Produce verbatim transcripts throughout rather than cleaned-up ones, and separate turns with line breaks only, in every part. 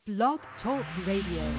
Blog Talk Radio.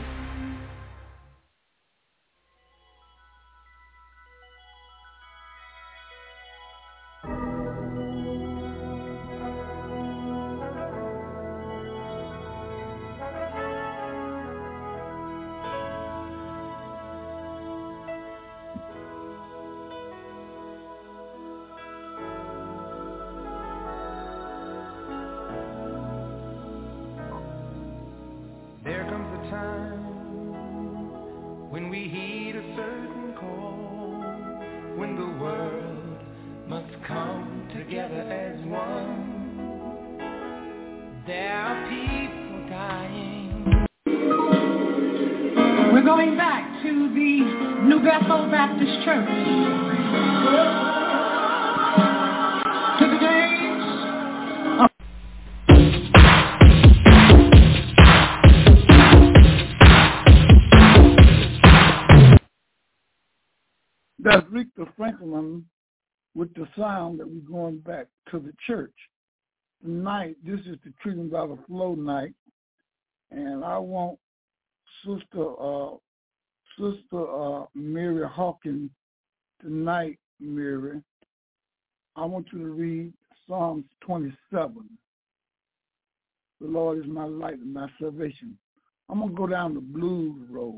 That's Victor Franklin with the sound that we're going back to the church. Tonight, this is the Treating by the Flow night, and I want Sister uh, Sister uh, Mary Hawkins tonight, Mary. I want you to read Psalms twenty-seven. The Lord is my light and my salvation. I'm going to go down the blues road.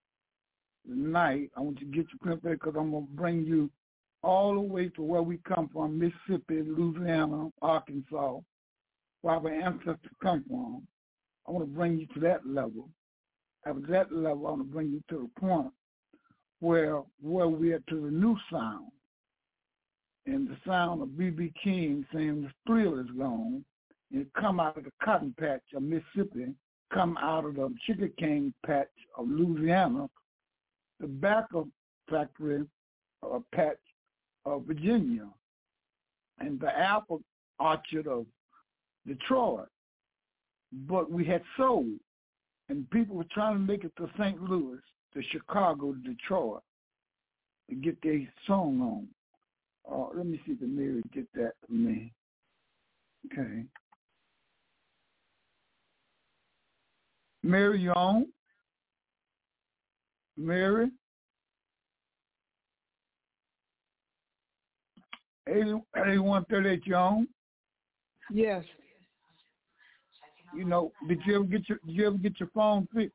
Tonight, I want you to get your pen because I'm going to bring you all the way to where we come from, Mississippi, Louisiana, Arkansas, where our ancestors come from. I want to bring you to that level. At that level, I want to bring you to the point where where we are to the new sound. And the sound of B B King saying the thrill is gone, and it come out of the cotton patch of Mississippi, come out of the sugar cane patch of Louisiana, the tobacco factory uh, patch of Virginia, and the apple orchard of Detroit. But we had soul, and people were trying to make it to Saint Louis, to Chicago, to Detroit, to get their song on. Uh, let me see if Mary get that for me. Okay. Mary, you on? Mary? eighty-one thirty-eight, you on?
Yes.
You know, did you ever get your did you ever get your phone fixed?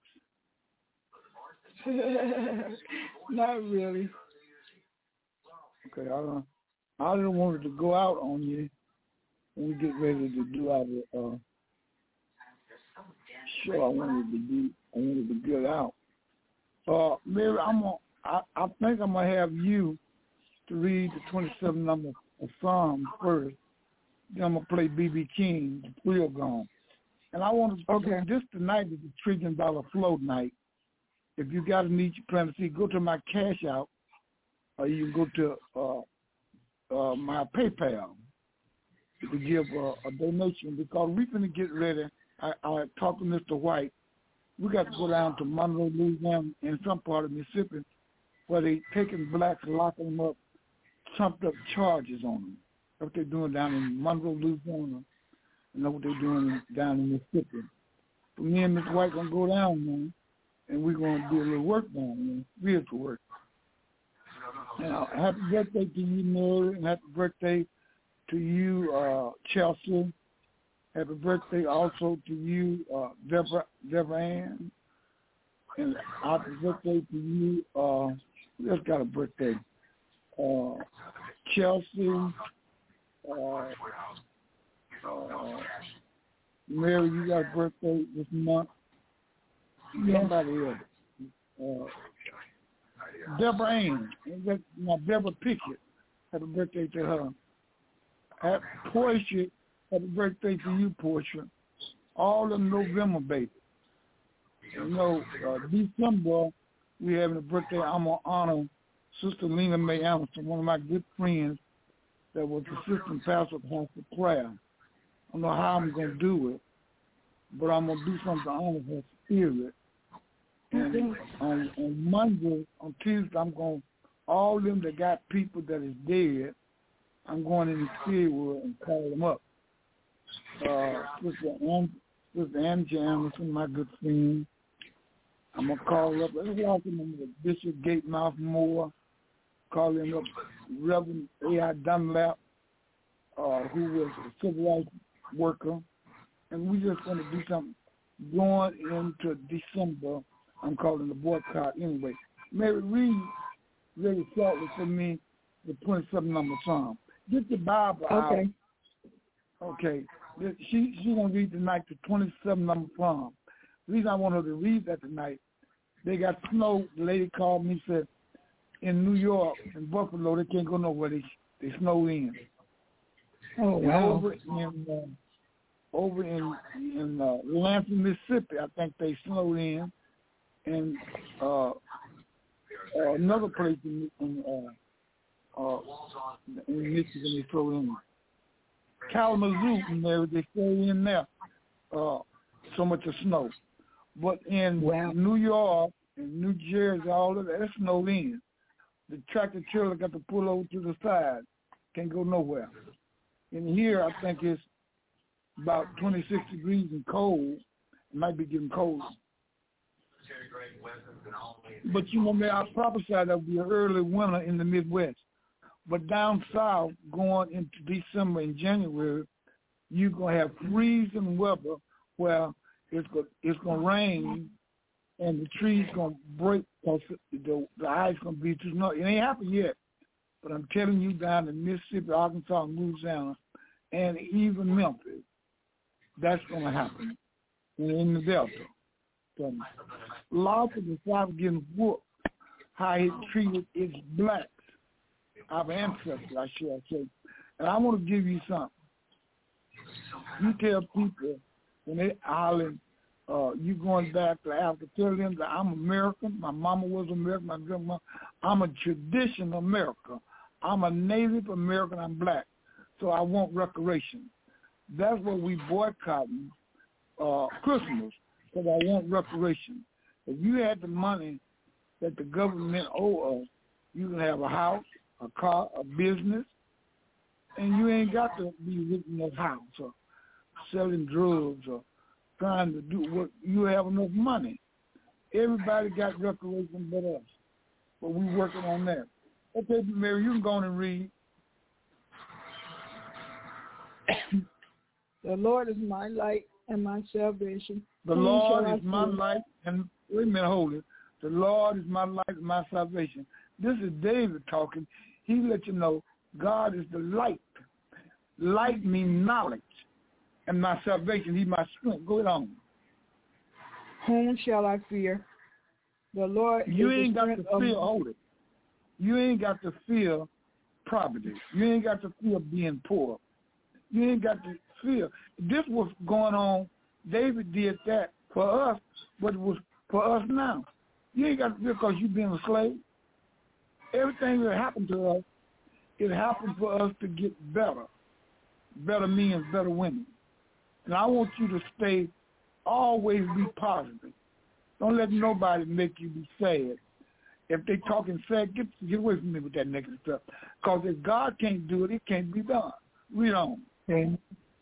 Not really.
Okay, I don't I didn't want it to go out on you when we get ready to do our uh show. I wanted to do I wanted to get out. Uh, Mary, I'm gonna, I, I think I'm gonna have you to read the twenty-seven number of Psalms first. Then I'm gonna play B B King, The Thrill Gone. And I want to
okay.
This tonight is the Treating by the Flow night. If you got a need you plan to see, go to my Cash Out, or you can go to uh, uh, my PayPal to give uh, a donation because we're gonna get ready. I, I talked to Mister White. We got to go down to Monroe, Louisiana, in some part of Mississippi, where they taking blacks and locking them up, trumped up charges on them. That's what they're doing down in Monroe, Louisiana, and that's what they're doing down in Mississippi. So me and Mister White going to go down there, and we're going to do a little work down there, spiritual work. Now, happy birthday to you, Mary, and happy birthday to you, uh, Chelsea. Happy birthday also to you, uh, Deborah, Deborah Ann. And happy birthday to you, uh, who else got a birthday? Uh, Chelsea, uh, uh, Mary, you got a birthday this month. Somebody else. Uh, Deborah Ann, now Deborah Pickett, happy birthday to her. Happy Portia, happy birthday to you, Portia. All of November, baby. You know, uh, December, we having a birthday. I'm going to honor Sister Lena Mae Anderson, one of my good friends that was assistant pastor of House of Prayer. I don't know how I'm going to do it, but I'm going to do something to honor her spirit. And on, on Monday, on Tuesday, I'm going to, all of them that got people that is dead, I'm going in the spirit world and call them up. Uh, Sister Sister Angie Anderson, my good friend. I'm going to call up, let's welcome him, Bishop Gatemouth Moore, calling up Reverend A I Dunlap, uh, who was a civil rights worker. And we just want to do something going into December. I'm calling the boycott anyway. Mary, read very shortly for me the twenty-seven number Psalm. Get the Bible
Okay.
out. Okay. She she gonna read tonight the twenty-seven number Psalm. The reason I want her to read that tonight, they got snow. The lady called me, said in New York, in Buffalo, they can't go nowhere. They they snow in.
Oh
And
wow.
over in uh, over in in uh, Lansing, Mississippi, I think they snowed in, and uh, uh, another place in, in uh, uh, in Michigan they snowed in. Kalamazoo, and they they stay in there. Uh, so much of snow, but in
wow.
New York and New Jersey, all of that, it's snowed in. The tractor trailer got to pull over to the side, can't go nowhere. And here, I think it's about twenty-six degrees and cold. It might be getting cold. But you know, man, I prophesied there'll be an early winter in the Midwest. But down south, going into December and January, you're going to have freezing weather where it's going it's going to rain and the trees going to break because the, the ice going to be too snow. It ain't happened yet. But I'm telling you, down in Mississippi, Arkansas, Louisiana, and even Memphis, that's going to happen in the Delta. So, lots of the South getting whooped how he treated its blacks, our ancestors, I should say. And I want to give you something. You tell people when they hollering, uh, you going back to Africa, tell them that I'm American, my mama was American, my grandma, I'm a traditional American. I'm a Native American, I'm black, so I want reparations. That's what we boycotting uh, Christmas, because I want reparations. If you had the money that the government owe us, you can have a house, a car, a business, and you ain't got to be living in that house or selling drugs or trying to do what you have enough money. Everybody got reparations but us, but we working on that. Okay, Mary, you can go on and read.
The Lord is my light and my salvation.
The
Whom
Lord
shall I
is my
fear?
light and wait a minute, hold it. The Lord is my light and my salvation. This is David talking. He let you know God is the light. Light means knowledge, and my salvation. He's my strength. Go on.
Whom shall I fear? The Lord
You
is
ain't
the
got to
strength of
fear. Hold it. You ain't got to fear poverty. You ain't got to fear being poor. You ain't got to fear. This was going on. David did that for us, but it was for us now. You ain't got to fear because you've been a slave. Everything that happened to us, it happened for us to get better. Better men, better women. And I want you to stay, always be positive. Don't let nobody make you be sad. If they talking sad, get, get away from me with that negative stuff. Because if God can't do it, it can't be done. Read on.
Okay.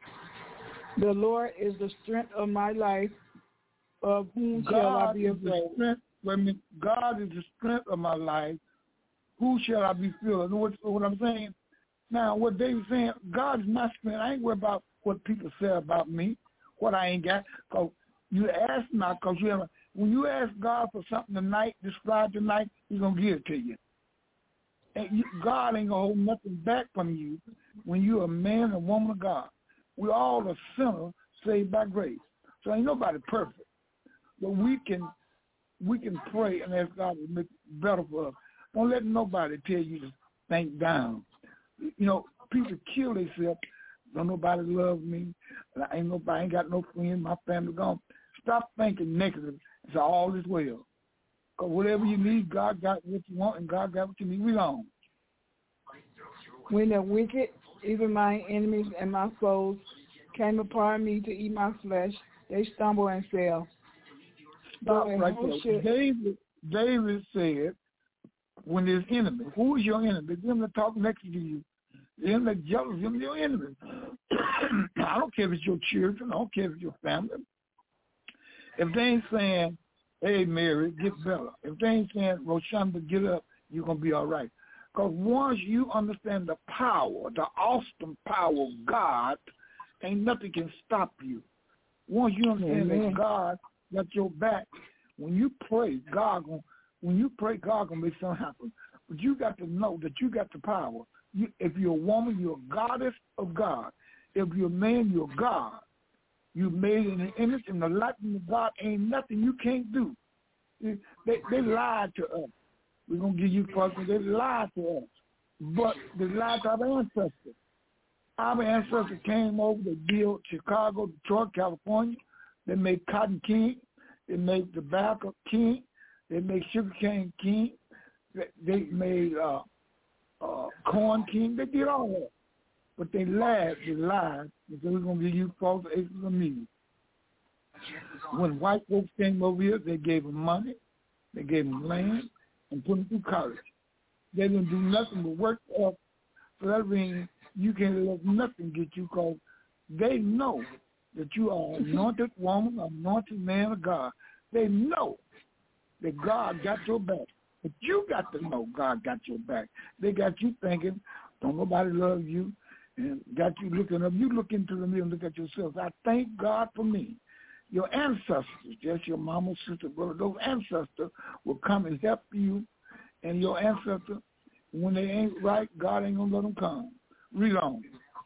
The Lord is the strength of my life. Of whom
God
shall I be
is the
afraid?
strength. Wait a minute. God is the strength of my life. Who shall I be feared? Know what, what I'm saying? Now, what David's saying, God is my strength. I ain't worried about what people say about me, what I ain't got. Because you ask not because you have a, when you ask God for something tonight, describe tonight, he's going to give it to you. And you, God ain't going to hold nothing back from you when you're a man and woman of God. We're all a sinner saved by grace. So ain't nobody perfect. But we can we can pray and ask God to make it better for us. Don't let nobody tell you to think down. You know, people kill themselves. Don't nobody love me. I ain't nobody, ain't got no friends. My family gone. Stop thinking negative. It's all is well. Because whatever you need, God got what you want, and God got what you need. We on.
When the wicked, even my enemies and my foes, came upon me to eat my flesh, they stumble and fell.
Stop
Though a
right
host
there.
should-
David, David said, when there's enemy, who is your enemy? Them that talk next to you. Them that jealous, them your enemy. I don't care if it's your children. I don't care if it's your family. If they ain't saying, hey, Mary, get better. If they ain't saying, Roshonda, get up, you're going to be all right. Because once you understand the power, the awesome power of God, ain't nothing can stop you. Once you understand Amen. That God got your back, when you pray, God gonna, when you pray, God going to make something happen. But you got to know that you got the power. You, if you're a woman, you're a goddess of God. If you're a man, you're God. You made in the image and the likeness of God. Ain't nothing you can't do. They, they lied to us. We're going to give you something. They lied to us. But they lied to our ancestors. Our ancestors came over to build Chicago, Detroit, California. They made cotton king. They made tobacco king. They made sugarcane king. They, they made uh, uh, corn king. They did all that. But they lied. They lied. They said, we're going to give you false acres of meat. When white folks came over here, they gave them money. They gave them land and put them through college. They didn't do nothing but work up. So that means you can't let nothing get you, because they know that you are an anointed woman, anointed man of God. They know that God got your back. But you got to know God got your back. They got you thinking, don't nobody love you, and got you looking up. You look into the mirror and look at yourself. I thank God for me. Your ancestors, just your mama, sister, brother, those ancestors will come and help you. And your ancestors, when they ain't right, God ain't going to let them come. Read on.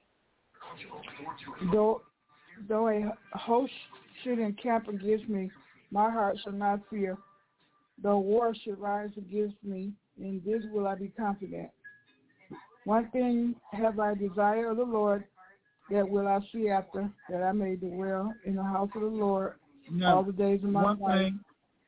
Though, though a host should encamp against me, my heart shall not fear. Though war should rise against me, in this will I be confident. One thing have I desire of the Lord, that will I see after, that I may dwell in the house of the Lord now, all the days of my
one
life.
Thing,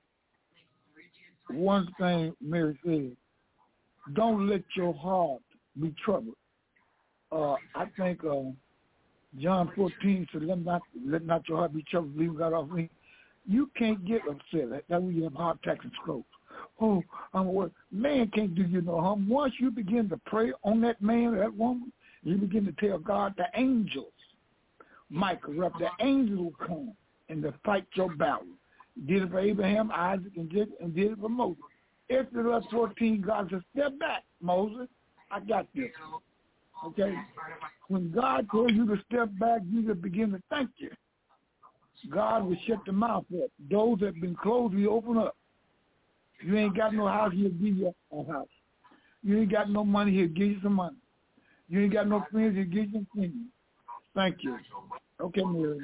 one thing Mary said, don't let your heart be troubled. Uh, I think uh, John fourteen said, let not, let not your heart be troubled, believe God off me. You can't get upset. That's when you have heart attacks and strokes. Oh, I'm worried. Man can't do you no harm. Once you begin to pray on that man or that woman, you begin to tell God, the angels might corrupt. The angels will come and to fight your battle. Did it for Abraham, Isaac, and Jacob, and did it for Moses. Exodus fourteen, God said, step back, Moses. I got this. Okay? When God tells you to step back, you just begin to thank you. God will shut the mouth up. Those that have been closed, He open up. You ain't got no house, He'll give you a house. You ain't got no money, He'll give you some money. You ain't got no friends, He'll give you some friends. Thank you. Okay, Mary.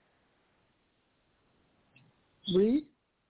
Read.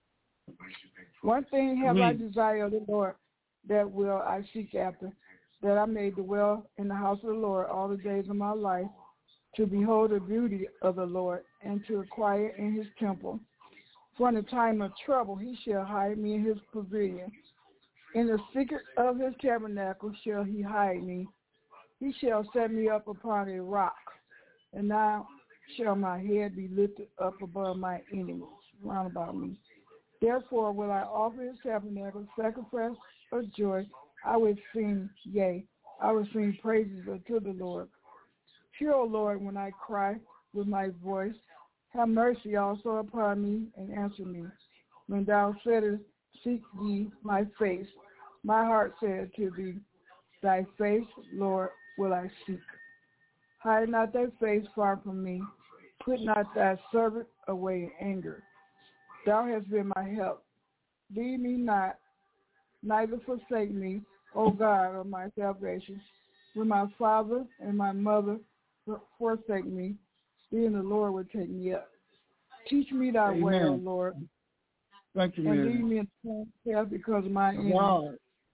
One thing have
Read.
I desire of the Lord, that will I seek after, that I may dwell in the house of the Lord all the days of my life, to behold the beauty of the Lord, and to acquire in His temple. For in the time of trouble He shall hide me in His pavilion. In the secret of His tabernacle shall He hide me. He shall set me up upon a rock, and now shall my head be lifted up above my enemies round about me. Therefore will I offer His tabernacle sacrifice of joy. I will sing, yea, I will sing praises unto the Lord. Hear, O Lord, when I cry with my voice. Have mercy also upon me, and answer me. When thou saidest, seek ye my face, my heart said to thee, thy face, Lord, will I seek. Hide not thy face far from me. Put not thy servant away in anger. Thou hast been my help. Leave me not, neither forsake me, O God of my salvation. When my father and my mother forsake me, then the Lord will take me up. Teach me thy
Amen.
way, O Lord.
Thank you,
and
Mary.
lead me in the path because of my enemies.
God,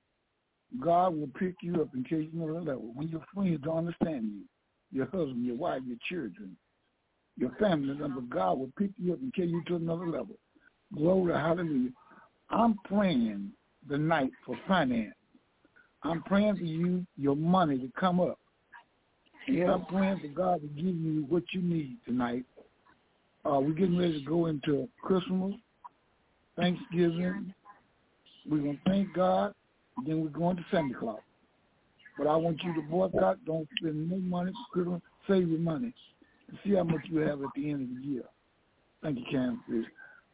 God will pick you up and take you to another level. When your friends don't understand you, your husband, your wife, your children, your family member, God will pick you up and carry you to another level. Glory, hallelujah. I'm praying tonight for finance. I'm praying for you, your money to come up. Yeah. I'm praying for God to give you what you need tonight. Uh, we're getting ready to go into Christmas, Thanksgiving. We're going to thank God, then we're going to Santa Claus. But I want you to boycott, don't spend no money for Christmas, save your money, and see how much you have at the end of the year. Thank you, Cam.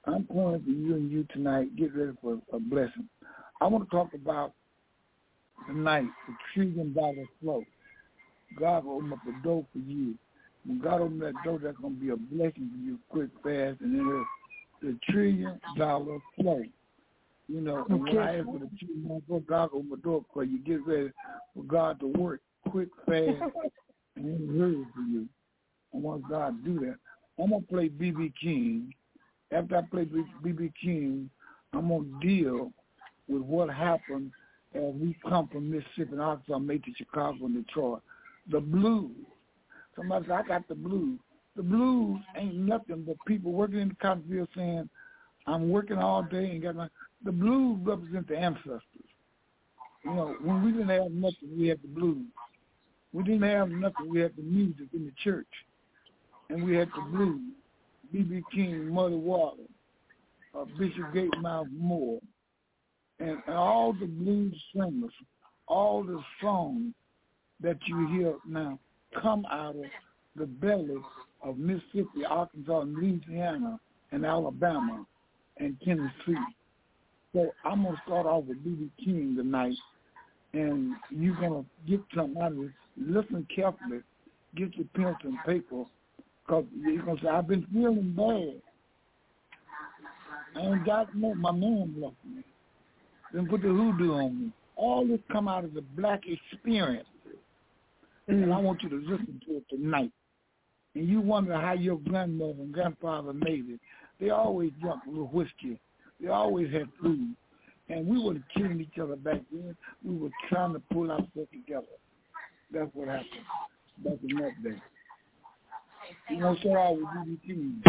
I'm praying for you and you tonight. Get ready for a blessing. I want to talk about tonight, the trillion dollar flow. God will open up a door for you. When God opens that door, that's going to be a blessing for you quick, fast, and then the trillion dollar flow. You know, and when I ask for the trillion dollar flow, God will open the door for you. Get ready for God to work quick, fast, and in a hurry for you. I want God to do that. I'm going to play B B King. After I play B B King, I'm going to deal with what happened as we come from Mississippi and Arkansas, made to Chicago and Detroit. The blues. Somebody said, I got the blues. The blues ain't nothing but people working in the cotton field saying, I'm working all day and got my... The blues represent the ancestors. You know, when we didn't have nothing, we had the blues. We didn't have nothing, we had the music in the church. And we had the blues. B B King, Muddy Waters, uh, Bishop Gatemouth Moore, and, and all the blues singers, all the songs that you hear now come out of the belly of Mississippi, Arkansas, and Louisiana, and Alabama, and Tennessee. So I'm going to start off with B B King tonight, and you're going to get something out of this. Listen carefully. Get your pencil and paper, because you're going to say, I've been feeling bad. I ain't got no, my man left me. Then put the hoodoo on me. All this come out of the black experience. Mm-hmm. And I want you to listen to it tonight. And you wonder how your grandmother and grandfather made it. They always drank a little whiskey. They always had food. And we were killing each other back then. We were trying to pull ourselves together. That's what happened back in that day. You know, so I would do the team.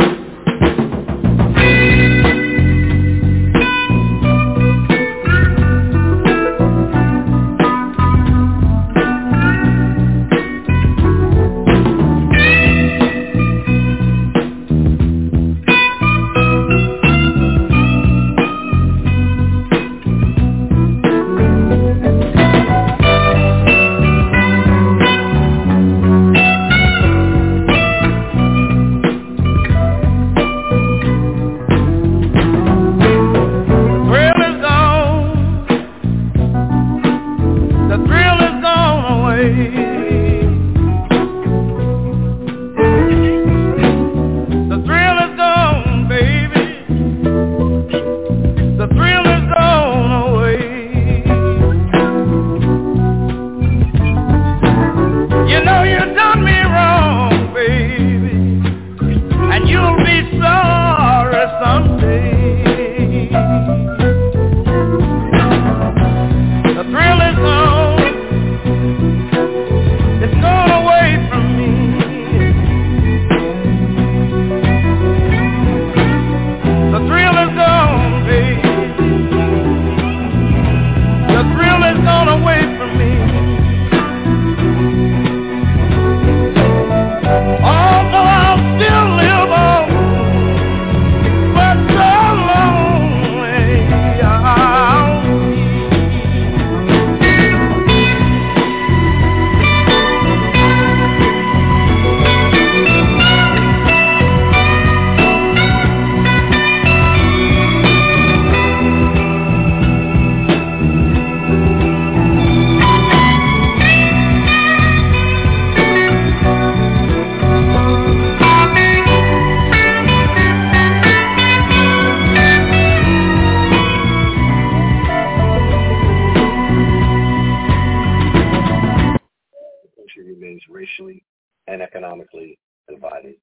racially and economically divided.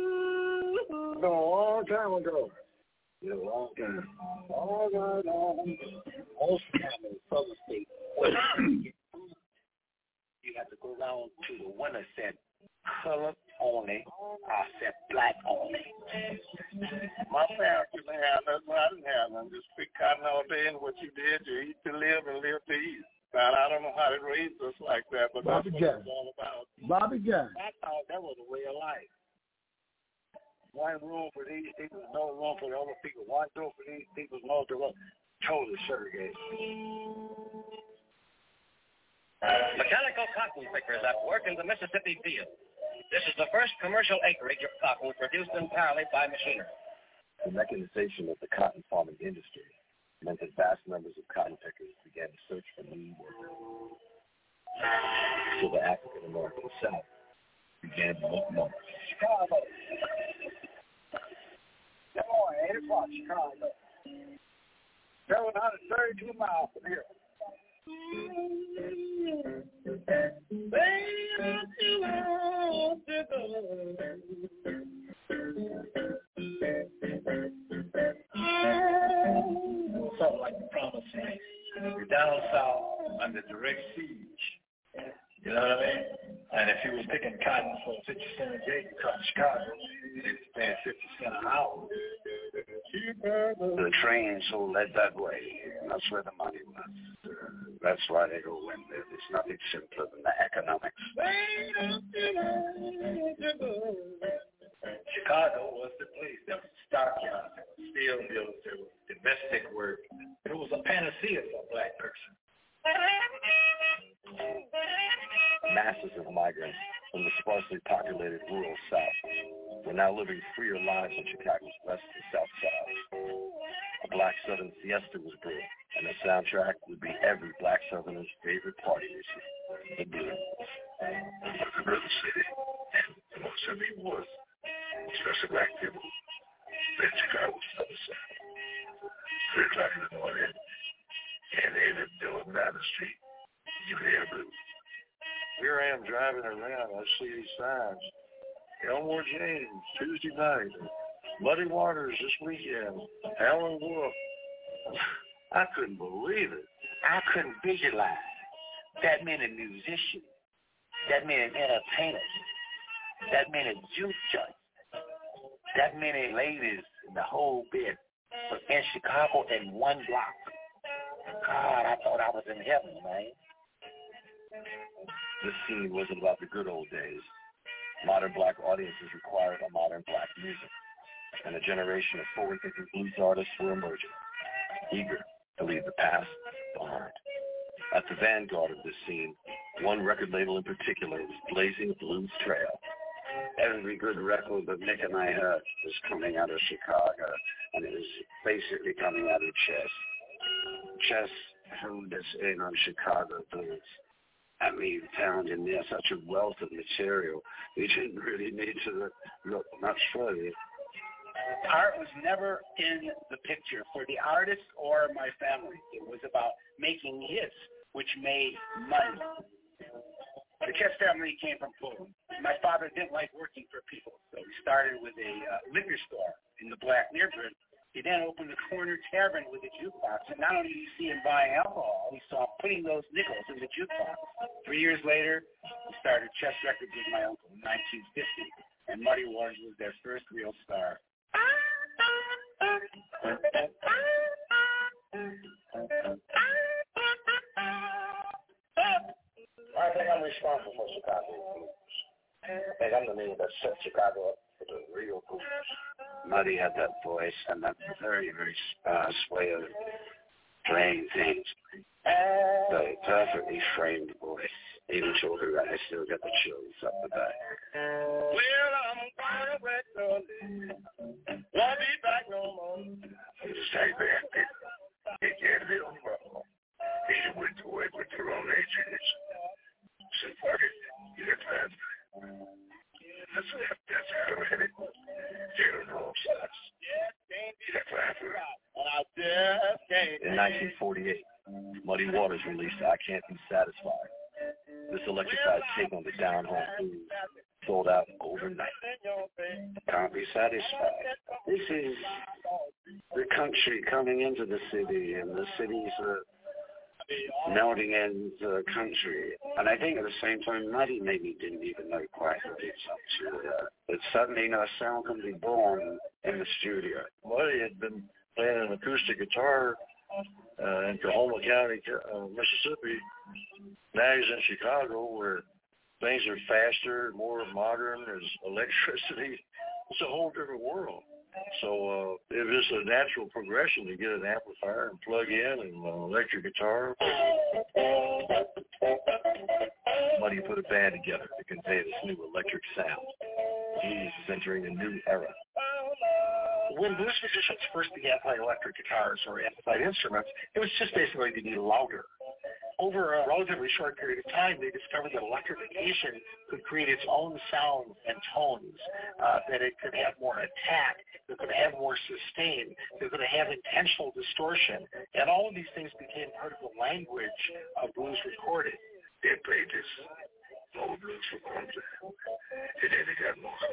It's been a long time ago.
Yeah, a long time. All right, all right. Most of the time in southern states, you have to go down to the one that said colored only, I said black only.
My parents didn't have nothing, I didn't have nothing. Just pick cotton all day, and what you did, you eat to live and live to eat. Now, I don't know how they raised us like that, but
Bobby
that's what
Guy.
it's all about.
Bobby Guy.
I thought that was a way of life. One room for these people, no room for the other people. One door for these people, no door. Totally segregated.
Mechanical cotton pickers at work in the Mississippi field. This is the first commercial acreage of cotton produced entirely by machinery.
The mechanization of the cotton farming industry meant that vast numbers of cotton pickers began to search for new workers. So the African American South began to look north.
Chicago. Good morning, eight o'clock, Chicago. seven hundred thirty-two miles from here.
Something like the promised land. You're down south under direct siege. You know what I mean? And if you was picking cotton for fifty cents a day, you come to Chicago, you was paying fifty cents an hour.
The trains all led that way. That's where the money was. Uh, that's why they all went there. There's nothing simpler than the economics.
Chicago was the place. There was stockyards, there was steel mills, there was domestic work. It was a panacea for a black person.
Masses of migrants from the sparsely populated rural South were now living freer lives on Chicago's west and south sides. A black Southern siesta was brewing, and the soundtrack would be every black Southerner's favorite party music, the blues.
The river city, and most of it was, especially black people, in Chicago's southern side. Three o'clock in the morning, and they lived on Madison Street. You could hear blues. Here I am driving around. I see these signs. Elmore James, Tuesday night. Muddy Waters this weekend. Alan Wolf. I couldn't believe it.
I couldn't visualize that many musicians, that many entertainers, that many juke joints, that many ladies in the whole bit in Chicago in one block. God, I thought I was in heaven, man.
This scene wasn't about the good old days. Modern black audiences required a modern black music, and a generation of forward-thinking blues artists were emerging, eager to leave the past behind. At the vanguard of this scene, one record label in particular was blazing a blues trail.
Every good record that Nick and I heard was coming out of Chicago, and it was basically coming out of Chess. Chess honed us in on Chicago blues. I mean, found in there such a wealth of material, we didn't really need to look much further.
Art was never in the picture for the artist or my family. It was about making hits, which made money. The Chess family came from Poland. My father didn't like working for people, so he started with a uh, liquor store in the black neighborhood. He then opened a corner tavern with a jukebox, and not only did you see him buying alcohol, he saw him putting those nickels in the jukebox. Three years later, we started Chess Records with my uncle in nineteen fifty, and Muddy Waters was their first real star.
I think I'm responsible for Chicago blues. I think I'm the nigga that set Chicago up for the real blues.
Muddy had that voice and that very, very uh, way of playing things. The perfectly framed voice. Even children, I still get the chills up the back.
Well, I'm going back early. Won't be back no more. Stay back. It can't be on wrong. He went to work with the wrong agents. So fuck it. You got time. That's it. That's how I had it. Zero no shots. You got time for it.
In nineteen forty-eight, Muddy Waters released I Can't Be Satisfied. This electrified take on the down-home blues sold out overnight.
Can't be satisfied. This is the country coming into the city, and the city's uh, melting into the country. And I think at the same time, Muddy maybe didn't even know quite what he was up to. Uh, but suddenly, you know, a sound can be born in the studio.
Muddy had been playing an acoustic guitar uh, in Coahoma County, uh, Mississippi. Now he's in Chicago, where things are faster, more modern. There's electricity. It's a whole different world. So uh, it was a natural progression to get an amplifier and plug in and an electric guitar.
Muddy put a band together to convey this new electric sound. Blues is entering a new era.
when blues musicians first began playing electric guitars or amplified instruments, it was just basically to be louder. Over a relatively short period of time, they discovered that electrification could create its own sounds and tones, uh, that it could have more attack, that it could have more sustain, that it could have intentional distortion, and all of these things became part of the language of blues recording.
They played this old blues for one time, and then they got more.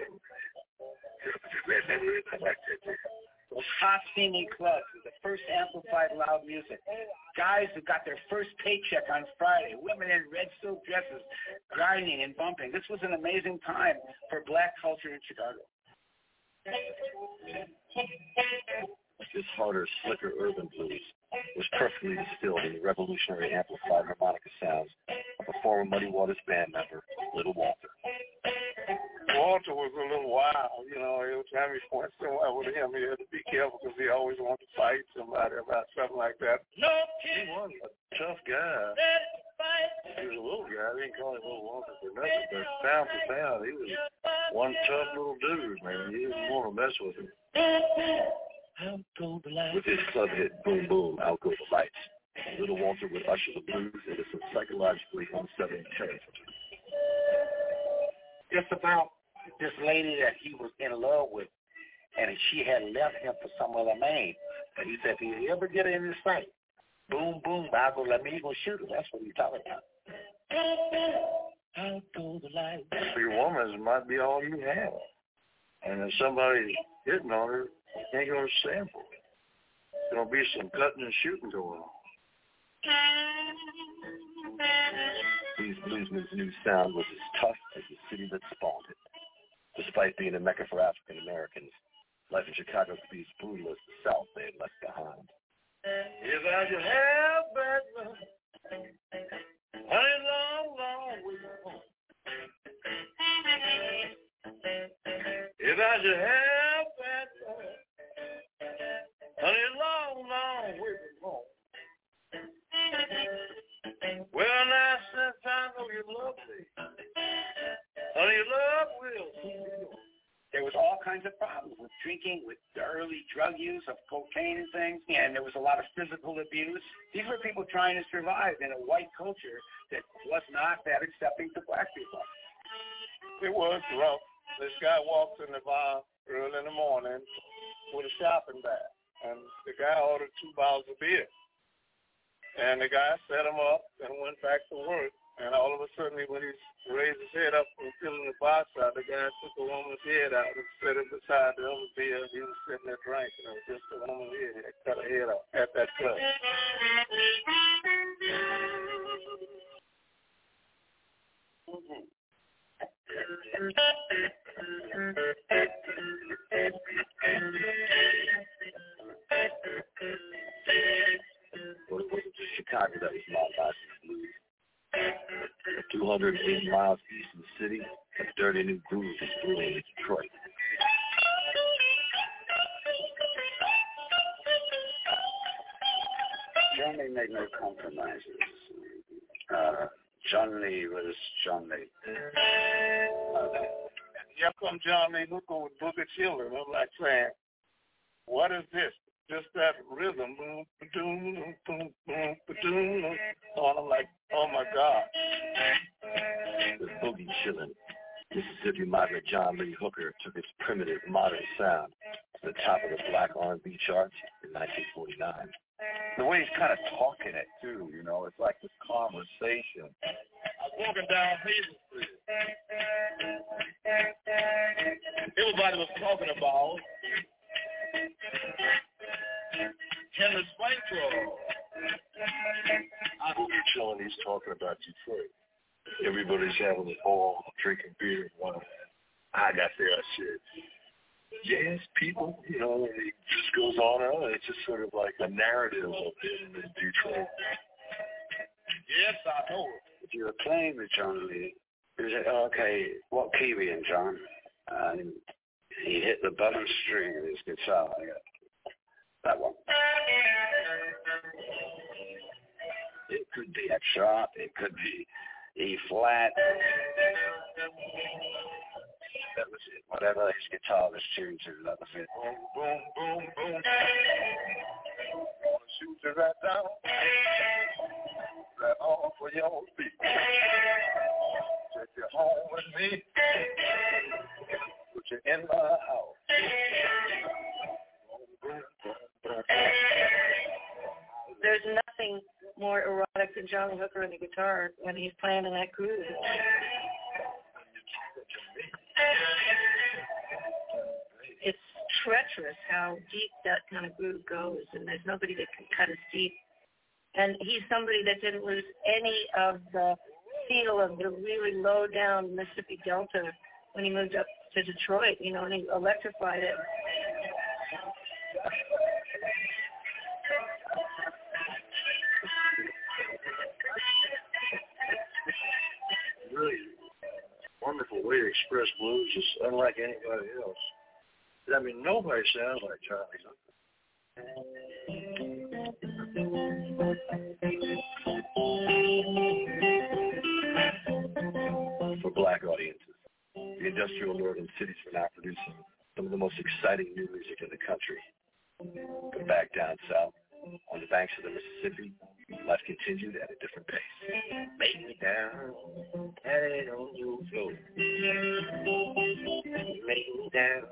I like that.
Those hot steaming clubs with the first amplified loud music. Guys who got their first paycheck on Friday. Women in red silk dresses, grinding and bumping. This was an amazing time for black culture in Chicago.
This harder, slicker urban blues was perfectly distilled in the revolutionary amplified harmonica sounds of a former Muddy Waters band member, Little Walter.
Walter was a little wild, you know. Every time he once in a while with him, he had to be careful because he always wanted to fight somebody about something like that.
No, he was a tough guy. He was a little guy. I didn't call him Little Walter for nothing, but pound for pound, he was one tough little dude, man. You didn't want to mess with him. With his club hit Boom Boom, Out Go the Lights, Little Walter would usher the blues into some psychologically unsettling territory.
It's about this lady that he was in love with, and she had left him for some other man. And he said, if you ever get her in this fight, boom, boom, I'll go, let me go shoot her. That's what he's talking about. I'll go the light.
Your woman might be all you have. And if somebody's hitting on her, you ain't going to stand for it. There's going to be some cutting and shooting going on. These bluesmen's new sound was as tough as the city that spawned it. Despite being a mecca for African Americans, life in Chicago could be as brutal as the South they had left behind.
If I should have bad luck, honey, long, long way home. If I should have bad luck, honey, long, long way home. Well, now, since I know you love me, honey, love will keep me going.
There was all kinds of problems with drinking, with the early drug use of cocaine and things, and there was a lot of physical abuse. These were people trying to survive in a white culture that was not that accepting to black people.
It was rough. This guy walks in the bar early in the morning with a shopping bag, and the guy ordered two bottles of beer. And the guy set him up and went back to work. And all of a sudden, when he raised his head up and filling the box out, the guy took a woman's head out and set it beside the other beer. He was sitting there drinking. It was just a woman's head. He cut her head off at that club.
Mm-hmm.
Well, it wasn't just Chicago that was modernizing the blues. two hundred eighty miles east of the city, a dirty new groove is brewing in Detroit.
Johnny made no compromises. Uh, Johnny was Johnny.
Uh, here come Johnny Hooker with Book of Children. I'm like saying, what is this? Just that rhythm. Boom, ba-doom, boom, boom, ba-doom. Oh, I'm like, oh, my God.
With Boogie Chillin', Mississippi migrant John Lee Hooker took his primitive, modern sound to the top of the black R and B charts in nineteen forty-nine.
The way he's kind of talking it, too, you know, it's like this conversation.
I was walking down Hazel Street. Everybody was talking about Henry Springfield.
Boogie Chillin', he's talking about Detroit. Everybody's having a ball, drinking beer and wine. I got their shit. Yes, people, you know, it just goes on and on. It's just sort of like a narrative of him in Detroit.
Yes, I know it.
If you were playing with John Lee, he said, okay, what key were you in, John? And he hit the bottom string of his guitar. I go, that one. It could be F sharp, it could be E flat. That was it. Whatever his guitar was tuned to, that was it.
Boom, boom, boom, boom. Gonna shoot you right down, right off of your feet. Take you home with me, put you in my house. Boom, boom, boom, boom.
There's nothing more erotic than Johnny Hooker on the guitar when he's playing in that groove. It's treacherous how deep that kind of groove goes, and there's nobody that can cut as deep. And he's somebody that didn't lose any of the feel of the really low-down Mississippi Delta when he moved up to Detroit, you know, and he electrified it.
Really wonderful way to express blues, just unlike anybody else. I mean, nobody sounds like Charlie Hooker. For black audiences, the industrial northern cities are now producing some of the most exciting new music in the country. But back down south, on the banks of the Mississippi, life continued at a different pace. Make me down, pat it on your floor. Make me down.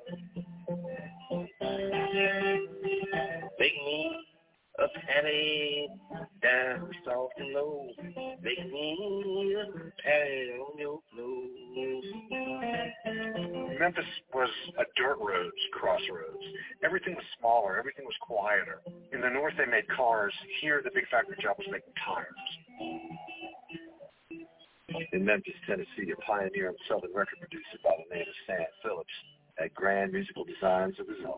Make me a patty down soft and low. Make me a patty on your floor.
Memphis was a dirt roads, crossroads. Everything was smaller. Everything was quieter. In the north, they made cars. Here, the big factory job was making tires.
In Memphis, Tennessee, a pioneer and southern record producer by the name of Sam Phillips had grand musical designs of his own.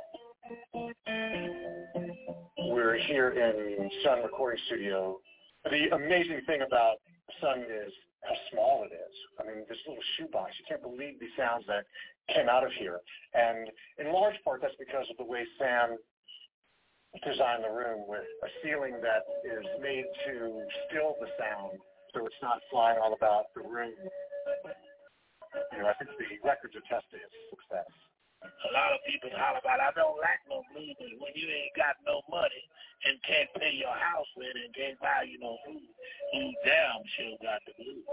We're here in Sun Recording Studio. The amazing thing about Sun is how small it is. I mean, this little shoebox, you can't believe the sounds that came out of here. And in large part, that's because of the way Sam designed the room with a ceiling that is made to still the sound so it's not flying all about the room. You know, I think the records attest to its success.
A lot of people holler about, I don't like no blues, but when you ain't got no money and can't pay your house rent and can't buy you no food, you damn sure got the blues.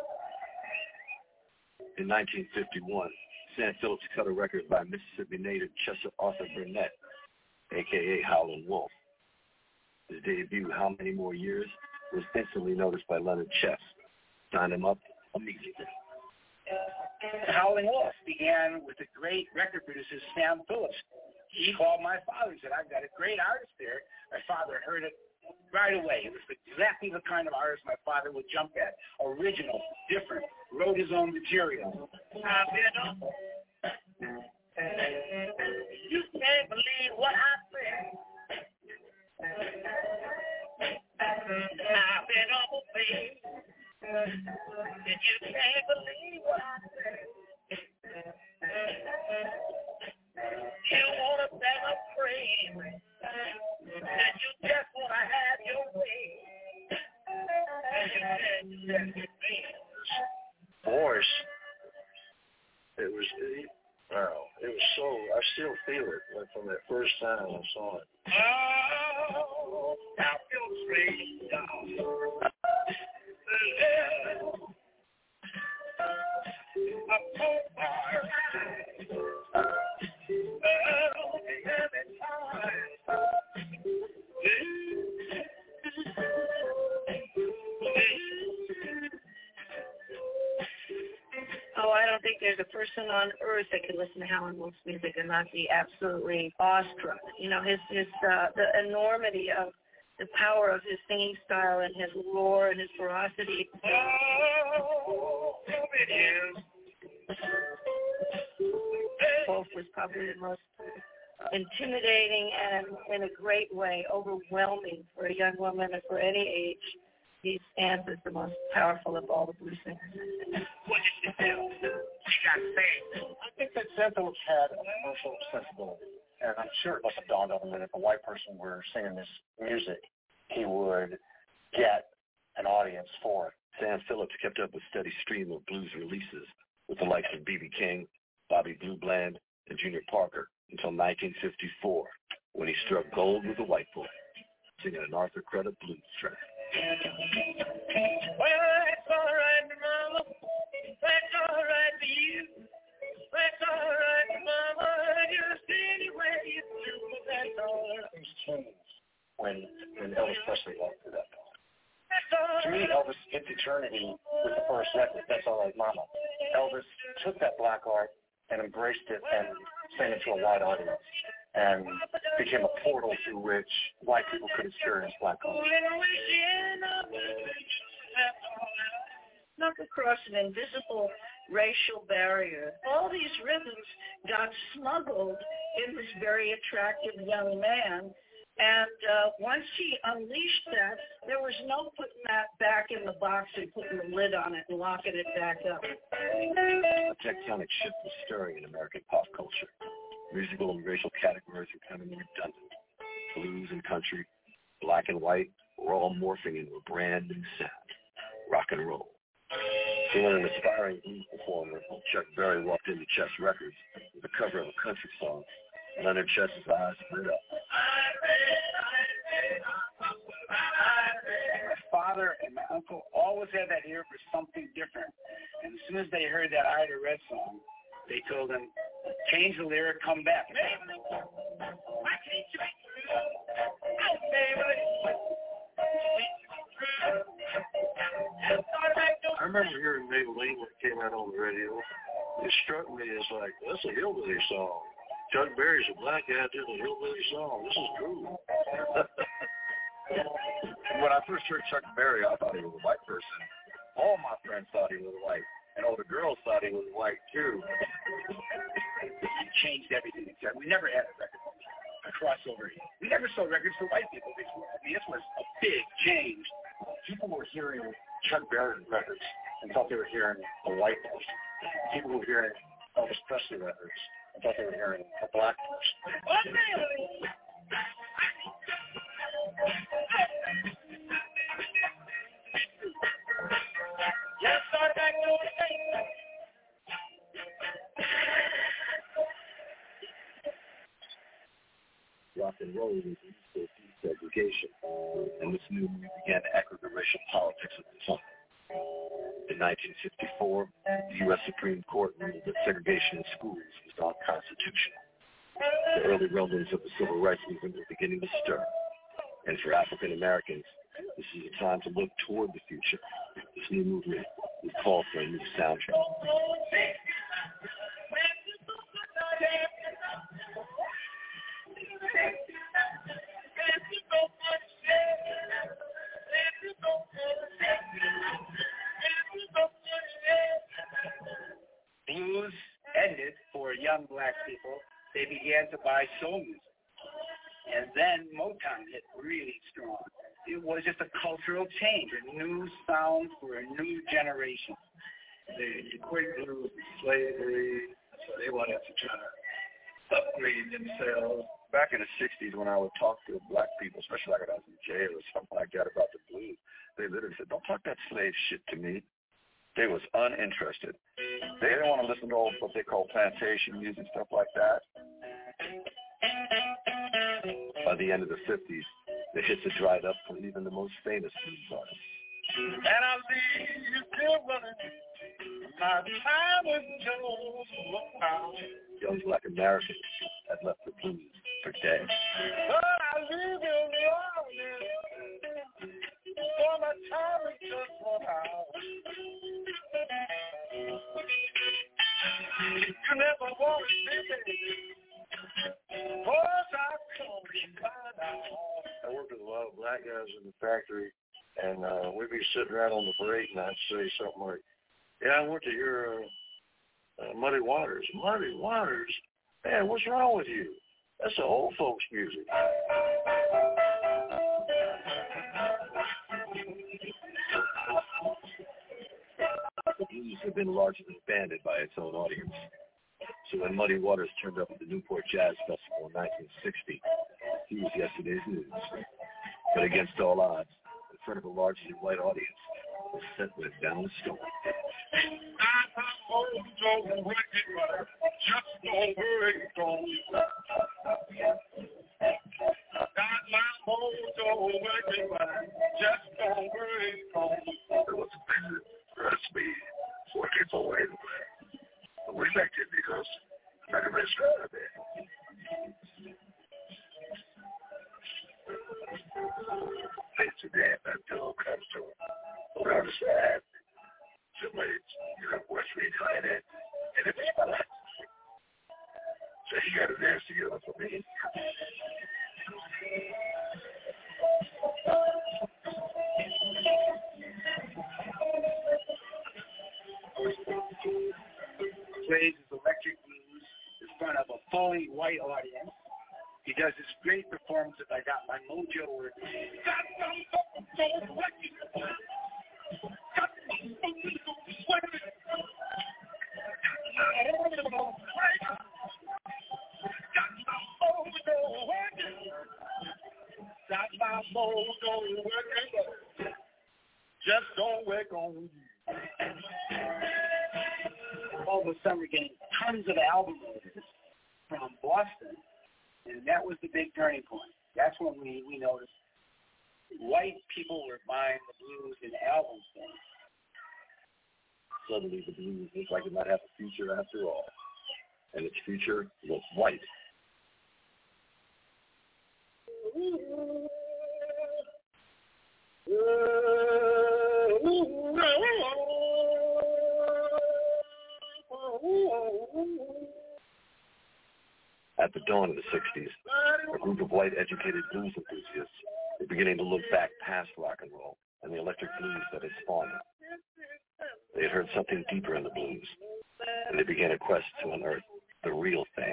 In nineteen fifty-one, Sam Phillips cut a record by Mississippi native Chester Arthur Burnett, a k a. Howlin' Wolf. His debut, How Many More Years, was instantly noticed by Leonard Chess. Signed him up immediately.
Howlin' Wolf began with the great record producer Sam Phillips. He called my father and said, I've got a great artist there. My father heard it right away. It was exactly the kind of artist my father would jump at. Original, different, wrote his own material. I've been up. You can't believe what I said. I've been up, baby. And you can't believe what I said. You want to beg a friend, and you just want to have your way. And you can't just be.
Voice, it was, it, wow, it was so, I still feel it, like from that first time I saw it.
Oh, I feel straight down.
Oh, I don't think there's a person on earth that could listen to Howlin' Wolf's music and not be absolutely awestruck. You know, his his uh, the enormity of the power of his singing style and his roar and his ferocity.
Oh, it is.
Wolf was probably the most intimidating and, in a great way, overwhelming for a young woman and for any age. He stands as the most powerful of all the blues singers.
What did she do? She got saved.
I think that Sam Phillips had a commercial sensibility. And I'm sure it must have dawned on him that if a white person were singing this music, he would get an audience for it.
Sam Phillips kept up a steady stream of blues releases with the likes of B B King, Bobby Blue Bland, and Junior Parker, until nineteen fifty-four, when he struck gold with the White Boy, singing an Arthur Credit blues track.
Well, that's all right, Mama. That's all right for you. That's all right, Mama. Just anywhere you do, that's all right.
Things changed when, when Elvis Presley walked through that door. To me, Elvis hit eternity with the first record, That's All Right, Mama. Elvis took that black art and embraced it and sang it to a wide audience and became a portal through which white people could experience black culture.
Snuck across an invisible racial barrier. All these rhythms got smuggled in this very attractive young man. And uh, once he unleashed that, there was no putting that back in the box and putting the lid on it and locking it back up.
A tectonic shift was stirring in American pop culture. Musical and racial categories were becoming redundant. Blues and country, black and white were all morphing into a brand new sound, rock and roll. So when an aspiring blues performer, Chuck Berry, walked into Chess Records with a cover of a country song, Leonard Chess's eyes lit up.
My father and my uncle always had that ear for something different. And as soon as they heard that Ida Red song, they told him, change the lyric, come back.
I remember hearing Maybelline when it came out on the radio. It struck me as like, that's a hillbilly song. Chuck Berry's a black guy doing a hillbilly song. This is cool.
When I first heard Chuck Berry, I thought he was a white person. All my friends thought he was white, and all the girls thought he was white too.
He changed everything. Except we never had a record, a crossover. We never saw records for white people before. I mean, this was a big change.
People were hearing Chuck Berry records and thought they were hearing a white person. People were hearing Elvis Presley records and thought they were hearing a black person.
Rock and roll was used for desegregation, and this movement began to echo the racial politics of the time. In nineteen fifty-four, the U S Supreme Court ruled that segregation in schools was unconstitutional. The early rumblings of the civil rights movement were beginning to stir, and for African Americans, this is a time to look toward the future. This new movement would call for a new soundtrack.
Blues ended for young black people. They began to buy soul music. And then Motown hit really strong. It was just a cultural change, a new sound for a new generation.
They equate blues with slavery, so they wanted to try to upgrade themselves.
Back in the sixties, when I would talk to black people, especially like when I was in jail or something like that about the blues, they literally said, don't talk that slave shit to me. They was uninterested. They didn't want to listen to all what they call plantation music, stuff like that.
By the end of the fifties, the hits had dried up for even the most famous blues artists.
And I leave you still running. My time is just around.
Young black Americans had left the blues for dead.
But I live in the army. For my time is just around. You never want to see me. Cause I come to find out.
I worked with a lot of black guys in the factory, and uh, we'd be sitting around on the break, and I'd say something like, yeah, I went to hear uh, uh, Muddy Waters. Muddy Waters? Man, what's wrong with you? That's the old folks' music.
The blues had been largely abandoned by its own audience. So when Muddy Waters turned up at the Newport Jazz Festival in nineteen sixty, he was yesterday's news. But against all odds, in front of a largely white audience, the set went down the storm.
I
mojo working, but just don't worry, don't got my mojo working, but just don't worry, don't trust me, working for way. We like it because I can describe it. It's a damn that dog comes to him. On the other side, somebody, you know, what's me doing it, and if it's my life. So you got to dance together for me.
Plays his electric blues in front of a fully white audience. He does this great performance of I Got My Mojo Working. Got my mojo working, just don't work on you. All of a sudden, we're getting tons of album releases from Boston, and that was the big turning point. That's when we, we noticed white people were buying the blues in album things.
Suddenly, the blues looked like it might have a future after all, and its future was white. At the dawn of the sixties, a group of white educated blues enthusiasts were beginning to look back past rock and roll and the electric blues that had spawned it. They had heard something deeper in the blues, and they began a quest to unearth the real thing.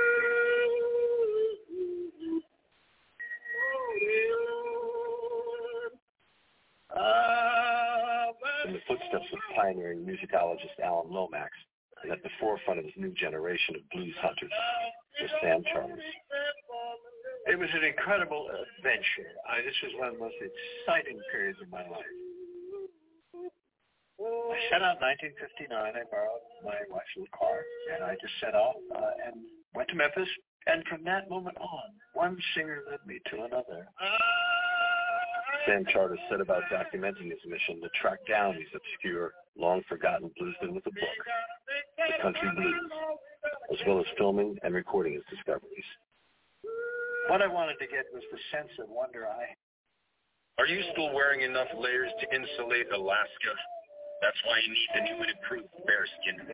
In the footsteps of pioneering musicologist Alan Lomax, and at the forefront of his new generation of blues hunters, was Sam Charles.
It was an incredible adventure. I, this was one of the most exciting periods of my life. I set out in nineteen fifty-nine. I borrowed my wife's little car, and I just set off uh, and went to Memphis. And from that moment on, one singer led me to another.
Sam Charters set about documenting his mission to track down these obscure, long-forgotten bluesmen with a book, The Country Blues, as well as filming and recording his discoveries.
What I wanted to get was the sense of wonder I had.
Are you still wearing enough layers to insulate Alaska? That's why you need the new and improved bearskin.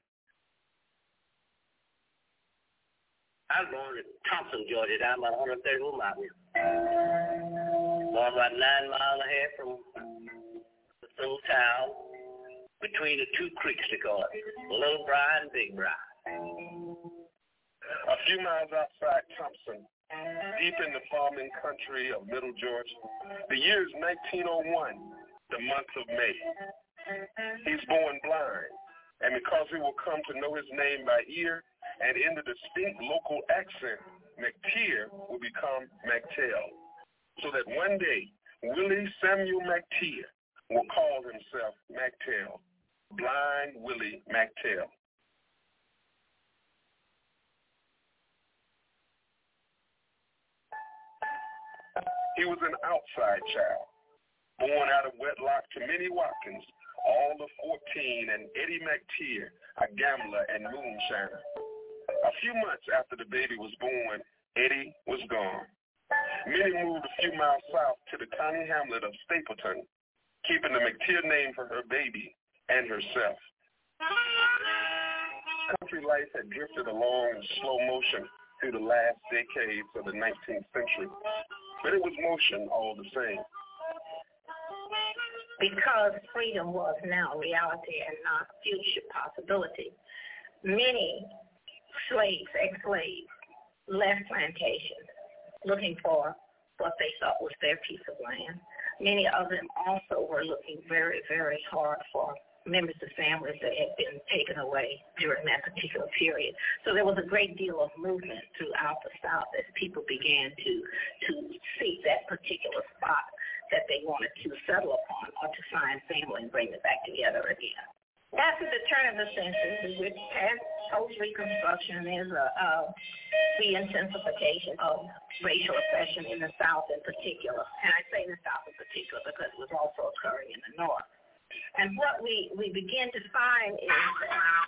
I was born in Thompson, Georgia, down by the one hundred thirty-one mile here. Born about nine miles ahead from the little town between the two creeks, they call it, Little Bry and Big Bry.
A few miles outside Thompson, deep in the farming country of Middle Georgia, the year is nineteen oh one, the month of May. He's born blind, and because he will come to know his name by ear and in the distinct local accent, McTeer will become McTell, so that one day Willie Samuel McTeer will call himself McTell, Blind Willie McTell. He was an outside child, born out of wedlock to Minnie Watkins, all of fourteen, and Eddie McTeer, a gambler and moonshiner. A few months after the baby was born, Eddie was gone. Minnie moved a few miles south to the tiny hamlet of Stapleton, keeping the McTeer name for her baby and herself. Country life had drifted along in slow motion through the last decades of the nineteenth century, but it was motion all the same.
Because freedom was now reality and not future possibility, many slaves, ex-slaves, left plantations looking for what they thought was their piece of land. Many of them also were looking very, very hard for members of families that had been taken away during that particular period. So there was a great deal of movement throughout the South as people began to, to seek that particular spot that they wanted to settle upon or to find family and bring it back together again. After the turn of the century, we went past post-Reconstruction. There's a uh, the intensification of racial oppression in the South in particular. And I say in the South in particular because it was also occurring in the North. And what we, we begin to find is that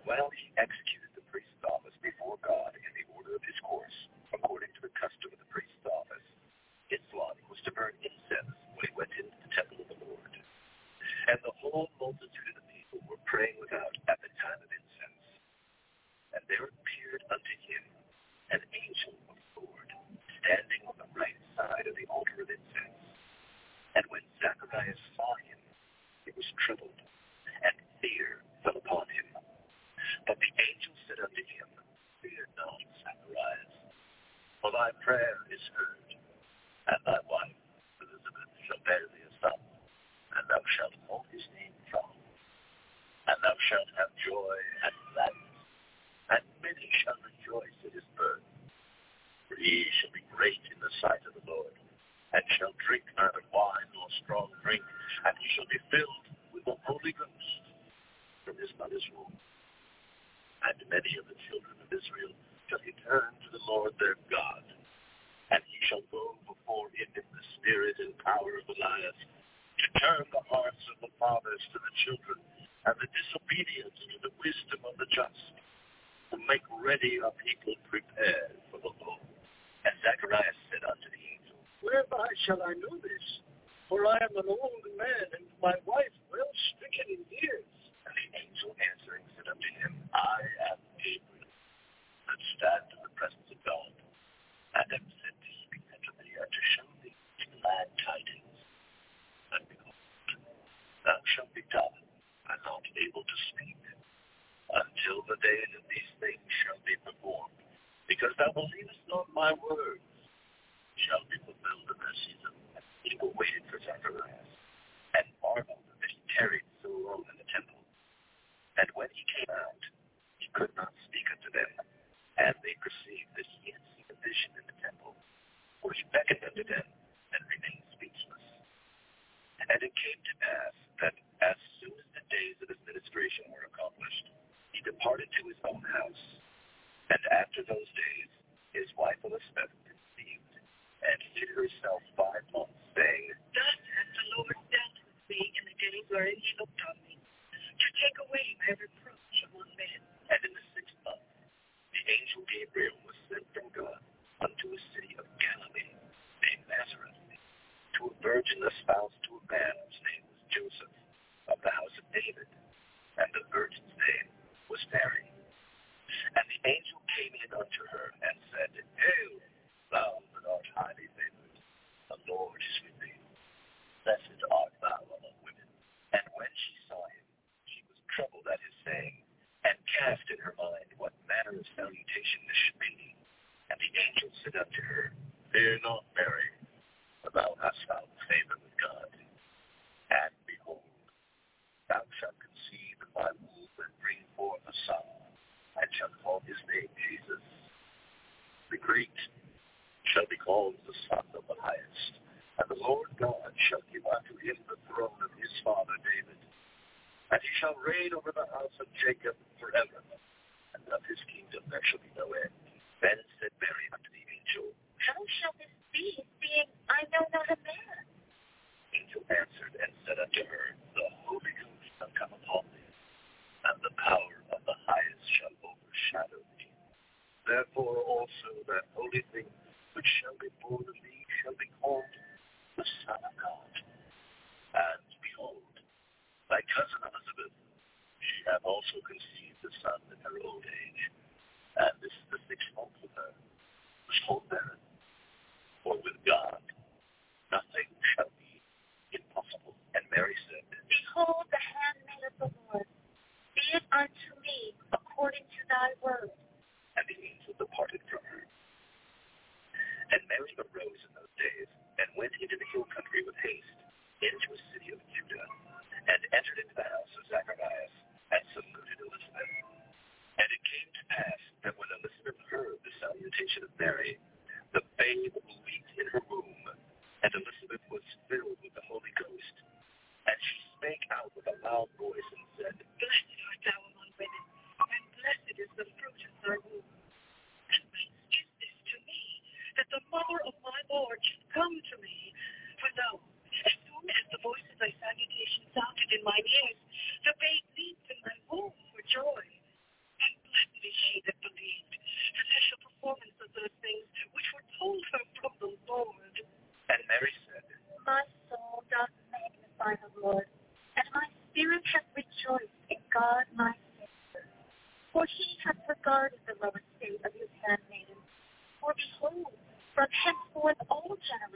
While he executed the priest's office before God in the order of his course, according to the custom of the priest's office, his lot was to burn incense when he went into the temple of the Lord. And the whole multitude of the people were praying without at the time of incense. And there appeared unto him an angel of the Lord, standing on the right side of the altar of incense. And when Zacharias saw him, he was troubled, and fear fell upon him. But the angel said unto him, Fear not, Zacharias, for thy prayer is heard, and thy wife Elizabeth shall bear thee a son, and thou shalt call his name John. And thou shalt have joy and gladness, and many shall rejoice at his birth. For he shall be great in the sight of the Lord, and shall drink neither wine nor strong drink, and he shall be filled with the Holy Ghost from his mother's womb. And many of the children of Israel shall he turn to the Lord their God, and he shall go before him in the spirit and power of Elias, to turn the hearts of the fathers to the children, and the disobedient to the wisdom of the just, to make ready a people prepared for the Lord. And Zacharias said unto the angel, Whereby shall I know this? For I am an old man, and my wife well stricken in years. And the angel answering said unto him, I am Gabriel, that stand in the presence of God, and am sent to speak unto thee, and to show thee glad tidings. And behold, thou shalt be dumb, and not able to speak, until the day that these things shall be performed, because thou believest not my words, shall be fulfilled in their season. And people waited for Zacharias, and marveled that he tarried so long in the temple. And when he came out, he could not speak unto them, and they perceived that he had seen a vision in the temple. For he beckoned unto them, and remained speechless. And it came to pass that as soon as the days of his ministration were accomplished, he departed to his own house. And after those days, his wife Elizabeth conceived, and hid herself five months, saying, Thus hath the Lord dealt with me in the day wherein he looked on me, to take away my reproach among men. And in the sixth month, the angel Gabriel was sent from God unto a city of Galilee, named Nazareth, to a virgin espoused to a man whose name was Joseph, of the house of David, and the virgin's name was Mary. And the angel came in unto her, and said, Hail, thou that art highly favored, the Lord is with thee. Blessed art thou among women. And when she saw him, she was troubled at his saying, and cast in her mind what manner of salutation this should be. And the angel said unto her, Fear not, Mary, for thou hast found favor with God. And behold, thou shalt conceive in thy womb, and bring forth a son, and shall call his name Jesus. The great shall be called the Son of the Highest, and the Lord God shall give unto him the throne of his father David, and he shall reign over the house of Jacob forever, and of his kingdom there shall be no end. Then said Mary unto the angel, How shall this be, seeing I know not a man? The angel answered and said unto her, The Holy Ghost shall come upon thee, and the power of the highest shall overshadow thee. Therefore also that holy thing which shall be born of thee shall be called the Son of God. And behold, thy cousin Elizabeth, she hath also conceived a son in her old age, and this is the sixth month with her, was called barren. For with God nothing shall be impossible. And Mary said, Behold the handmaid of the Lord, be it unto me according to thy word. And the angel departed from her. And Mary arose in those days, and went into the hill country with haste, into a city of Judah, and entered into the house of Zacharias, and saluted Elizabeth. And it came to pass that when Elizabeth heard the salutation of Mary, the babe leaped in her womb, and Elizabeth was filled with the Holy Ghost. And she spake out with a loud voice, and said, Blessed art thou among women, and blessed is the fruit of thy womb. And whence is this to me, that the mother of my Lord should come to me? For lo, as soon as the voice of thy salutation sounded in mine ears, the babe leaped in my womb for joy.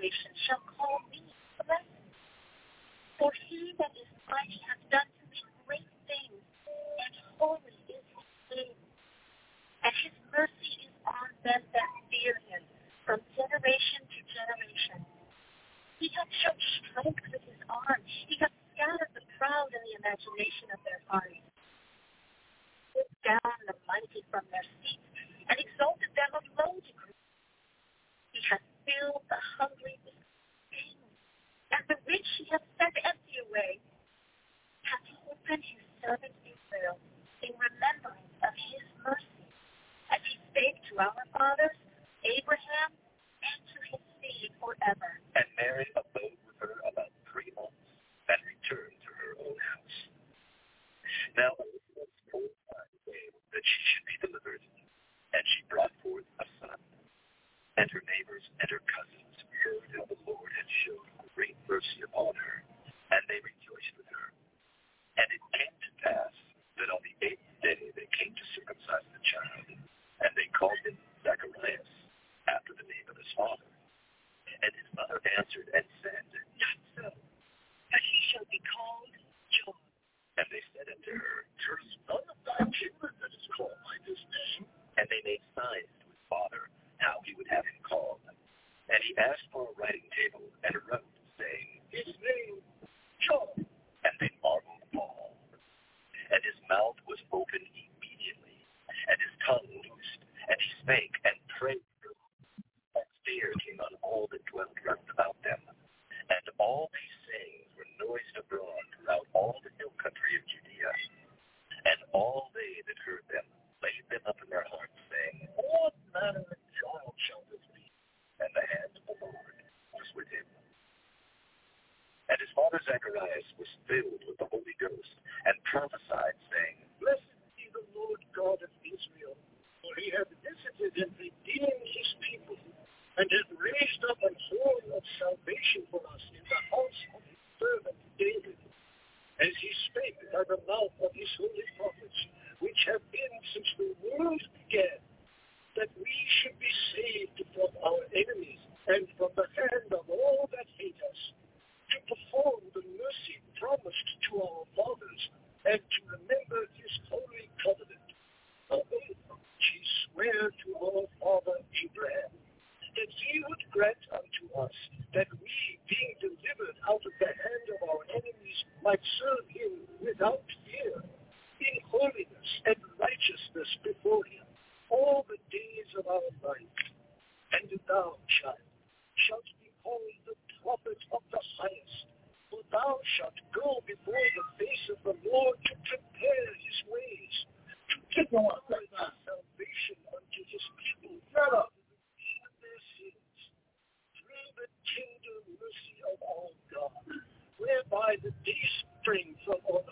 generation shall call me blessed. For he that is mighty hath done to me great things, and holy is his name. And his mercy is on them that fear him, from generation to generation. He hath shown strength with his arm. He hath scattered the proud in the imagination of their hearts. Put down the mighty from their seats, and exalted them of low degree. He hath filled the hungry with things, and the rich he hath sent empty away. Hath he opened his servant Israel in remembrance of his mercy, as he spake to our fathers, Abraham, and to his seed forever.
And Mary abode with her about three months, and returned to her own house. Now Elizabeth's full time came that she should be delivered, and she brought forth a son. And her neighbors and her cousins heard how the Lord had shown great mercy upon her, and they rejoiced with her. And it came to pass that on the eighth day they came to circumcise the child, and they called him Zacharias, after the name of his father. And his mother answered and said, Not so, but he shall be called John. And they said unto her, There is none of thy children that is called by this name. And they made signs to his father how he would have him called. And he asked for a writing table, and wrote, saying, His name, John. And they marveled all. And his mouth was opened immediately, and his tongue loosed, and he spake and prayed. And fear came on all that dwelt round about them. And all these sayings were noised abroad throughout all the hill country of Judea. And all they that heard them laid them up in their hearts, saying, What manner of child shall this be? And the hand of the Lord was with him. And his father Zacharias was filled with the Holy Ghost, and prophesied, saying, Blessed be the Lord God of Israel, for he hath visited and redeemed his people, and hath raised up an horn of salvation for us in the house of his servant David, as he spake by the mouth of his holy prophets, which have been since the world began, that we should be saved from our enemies and from the hand of all that hate us, to perform the mercy promised to our fathers, and to remember his holy covenant, the oath which he sware to our father Abraham, that he would grant unto us that we, being delivered out of the hand of our enemies, might serve him without fear, in holiness and righteousness before him, all the days of our life. And thou, child, shalt be called the prophet of the highest, for thou shalt go before the face of the Lord to prepare his ways, to give salvation unto his people, shut up, their sins, through the tender mercy of our God, whereby the day spring from on